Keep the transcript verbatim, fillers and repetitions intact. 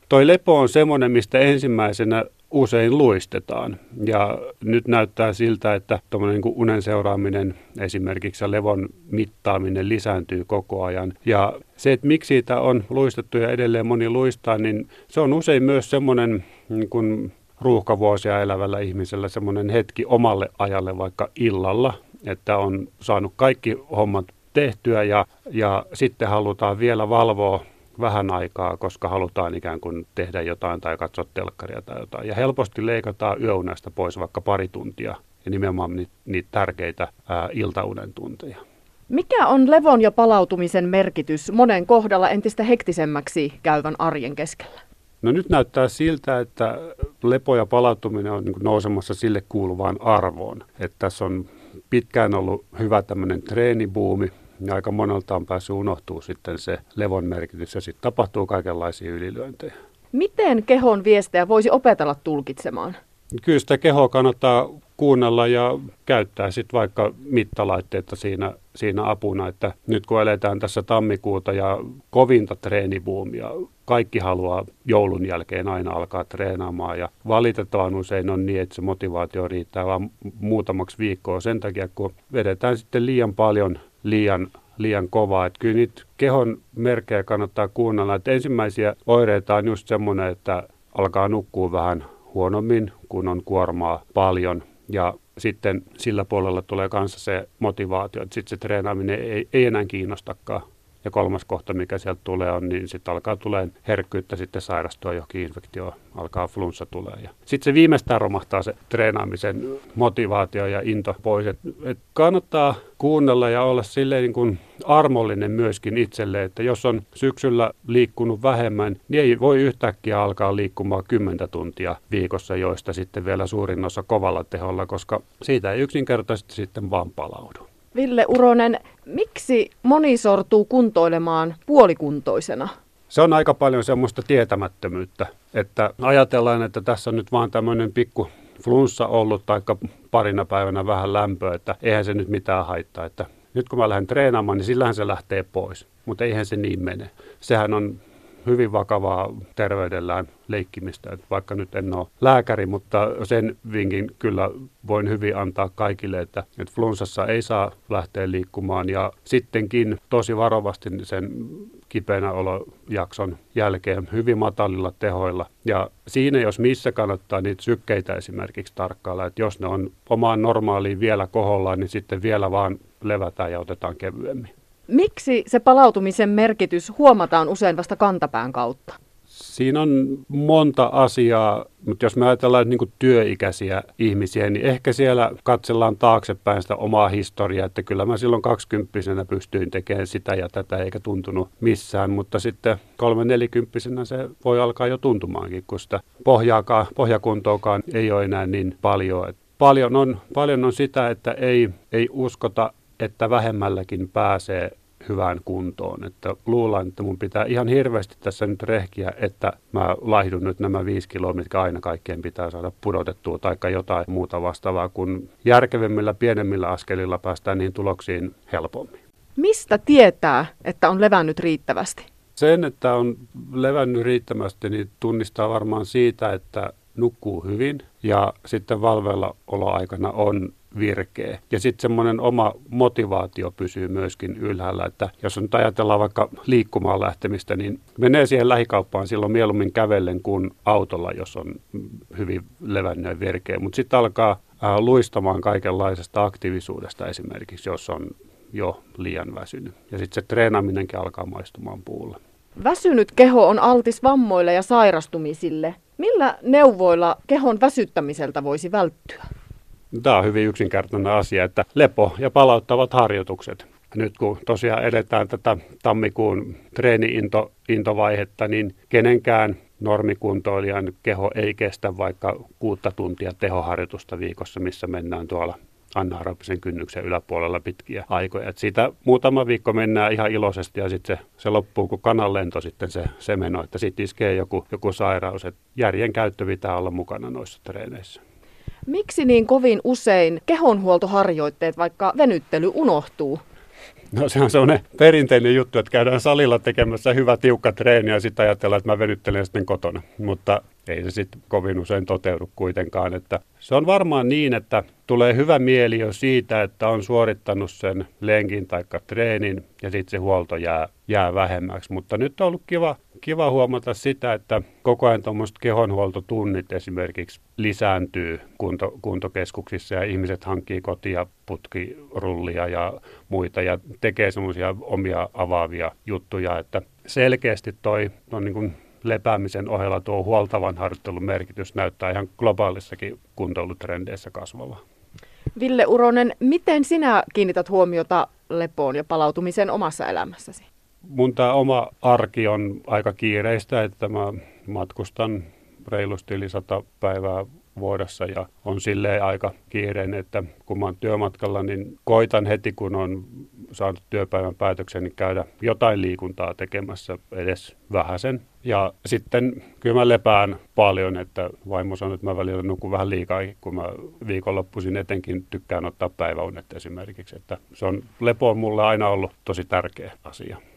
toi lepo on semmoinen, mistä ensimmäisenä usein luistetaan. Ja nyt näyttää siltä, että tuommoinen niin kuin unen seuraaminen esimerkiksi ja levon mittaaminen lisääntyy koko ajan. Ja se, että miksi siitä on luistettu ja edelleen moni luistaa, niin se on usein myös semmoinen niin kuin ruuhkavuosia elävällä ihmisellä semmoinen hetki omalle ajalle vaikka illalla, että on saanut kaikki hommat tehtyä ja, ja sitten halutaan vielä valvoa vähän aikaa, koska halutaan ikään kuin tehdä jotain tai katsoa telkkaria tai jotain. Ja helposti leikataan yöunesta pois vaikka pari tuntia ja nimenomaan niitä, niitä tärkeitä ää, iltaunen tunteja. Mikä on levon ja palautumisen merkitys monen kohdalla entistä hektisemmäksi käyvän arjen keskellä? No nyt näyttää siltä, että lepo ja palautuminen on niin kuin nousemassa sille kuuluvaan arvoon. Että tässä on pitkään ollut hyvä tämmöinen treenibuumi. Ja aika monelta on päässyt unohtuu sitten se levon merkitys ja sitten tapahtuu kaikenlaisia ylilyöntejä. Miten kehon viestejä voisi opetella tulkitsemaan? Kyllä sitä kehoa kannattaa kuunnella ja käyttää sitten vaikka mittalaitteita siinä, siinä apuna. Että nyt kun eletään tässä tammikuuta ja kovinta treenibuumia, kaikki haluaa joulun jälkeen aina alkaa treenaamaan. Ja valitettavan usein on niin, että se motivaatio riittää vain muutamaksi viikkoa sen takia, kun vedetään sitten liian paljon liian, liian kovaa. Että kyllä niitä kehon merkkejä kannattaa kuunnella. Että ensimmäisiä oireita on just semmoinen, että alkaa nukkua vähän huonommin, kun on kuormaa paljon. Ja sitten sillä puolella tulee kanssa se motivaatio, että sitten se treenaaminen ei, ei enää kiinnostakaan. Ja kolmas kohta, mikä sieltä tulee, on, niin sitten alkaa tulee herkkyyttä sitten sairastua johonkin infektioon, alkaa flunssa tulee. Ja sitten se viimeistään romahtaa se treenaamisen motivaatio ja into pois. Et, et kannattaa kuunnella ja olla silleen niin kuin armollinen myöskin itselle, että jos on syksyllä liikkunut vähemmän, niin ei voi yhtäkkiä alkaa liikkumaan kymmentä tuntia viikossa, joista sitten vielä suurin osa kovalla teholla, koska siitä ei yksinkertaisesti sitten vaan palaudu. Ville Uronen, miksi moni sortuu kuntoilemaan puolikuntoisena? Se on aika paljon semmoista tietämättömyyttä, että ajatellaan, että tässä on nyt vaan tämmöinen pikku flunssa ollut taikka parina päivänä vähän lämpöä, että eihän se nyt mitään haittaa, että nyt kun mä lähden treenaamaan, niin sillähän se lähtee pois, mutta eihän se niin mene. Sehän on hyvin vakavaa terveydellään leikkimistä, että vaikka nyt en ole lääkäri, mutta sen vinkin kyllä voin hyvin antaa kaikille, että, että flunssassa ei saa lähteä liikkumaan ja sittenkin tosi varovasti sen kipeänä olojakson jälkeen hyvin matalilla tehoilla. Ja siinä jos missä kannattaa niitä sykkeitä esimerkiksi tarkkailla, että jos ne on omaan normaaliin vielä kohollaan, niin sitten vielä vaan levätään ja otetaan kevyemmin. Miksi se palautumisen merkitys huomataan usein vasta kantapään kautta? Siinä on monta asiaa, mutta jos me ajatellaan niin kuin työikäisiä ihmisiä, niin ehkä siellä katsellaan taaksepäin sitä omaa historiaa, että kyllä mä silloin kaksikymppisenä pystyin tekemään sitä ja tätä eikä tuntunut missään, mutta sitten kolme-nelikymppisenä se voi alkaa jo tuntumaankin, kun sitä pohjaakaan, pohjakuntoakaan ei ole enää niin paljon. Paljon on, paljon on sitä, että ei, ei uskota, että vähemmälläkin pääsee hyvään kuntoon. Että luulen, että mun pitää ihan hirveästi tässä nyt rehkiä, että mä laihdun nyt nämä viisi kiloa, mitkä aina kaikkien pitää saada pudotettua, tai jotain muuta vastaavaa, kun järkevimmillä, pienemmillä askelilla päästään niihin tuloksiin helpommin. Mistä tietää, että on levännyt riittävästi? Sen, että on levännyt riittävästi, niin tunnistaa varmaan siitä, että nukkuu hyvin ja sitten valveilla oloaikana on virkeä. Ja sitten semmoinen oma motivaatio pysyy myöskin ylhäällä, että jos nyt ajatellaan vaikka liikkumaan lähtemistä, niin menee siihen lähikauppaan silloin mieluummin kävellen kuin autolla, jos on hyvin levännyt ja virkeä. Mutta sitten alkaa ää, luistamaan kaikenlaisesta aktiivisuudesta esimerkiksi, jos on jo liian väsynyt. Ja sitten se treenaaminenkin alkaa maistumaan puulle. Väsynyt keho on altis vammoille ja sairastumisille. Millä neuvoilla kehon väsyttämiseltä voisi välttyä? Tämä on hyvin yksinkertainen asia, että lepo ja palauttavat harjoitukset. Nyt kun tosiaan edetään tätä tammikuun treeni-intovaihetta, niin kenenkään normikuntoilijan keho ei kestä vaikka kuutta tuntia tehoharjoitusta viikossa, missä mennään tuolla anaerobisen kynnyksen yläpuolella pitkiä aikoja. Et siitä muutama viikko mennään ihan iloisesti ja sitten se, se loppuu kuin kananlento sitten se, se meno, että sitten iskee joku, joku sairaus. Et järjen käyttö pitää olla mukana noissa treeneissä. Miksi niin kovin usein kehonhuoltoharjoitteet, vaikka venyttely, unohtuu? No se on sellainen perinteinen juttu, että käydään salilla tekemässä hyvä tiukka treeni ja sitten ajatellaan, että mä venyttelen sitten kotona. Mutta ei se sitten kovin usein toteudu kuitenkaan. Että se on varmaan niin, että tulee hyvä mieli jo siitä, että on suorittanut sen lenkin tai treenin ja sitten se huolto jää, jää vähemmäksi. Mutta nyt on ollut kiva, kiva huomata sitä, että koko ajan tuommoiset kehonhuoltotunnit esimerkiksi lisääntyy kunto, kuntokeskuksissa ja ihmiset hankkii kotia putkirullia ja muita ja tekee semmoisia omia avaavia juttuja, että selkeästi toi on niin kuin lepäämisen ohella tuo huoltavan harjoittelun merkitys näyttää ihan globaalissakin kuntoilutrendeissä kasvava. Ville Uronen, miten sinä kiinnität huomiota lepoon ja palautumiseen omassa elämässäsi? Mun tämä oma arki on aika kiireistä, että mä matkustan reilusti yli sata päivää vuodessa ja on silleen aika kiireinen, että kun mä oon työmatkalla, niin koitan heti kun on saanut työpäivän päätöksen, niin käydä jotain liikuntaa tekemässä edes vähäsen. Ja sitten kyllä mä lepään paljon, että vaimo sanoo, että mä välillä nukun vähän liikaa, kun mä viikonloppuisin etenkin tykkään ottaa päiväunet esimerkiksi. Että se on, lepo on mulle aina ollut tosi tärkeä asia.